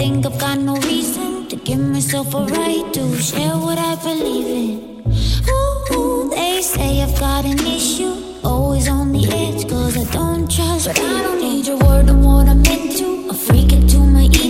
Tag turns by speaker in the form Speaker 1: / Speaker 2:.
Speaker 1: think I've got no reason to give myself a right to share what I believe in. Ooh, they say I've got an issue, always on the edge, cause I don't trust. But I don't need your word on what I'm into. I'm freaking to my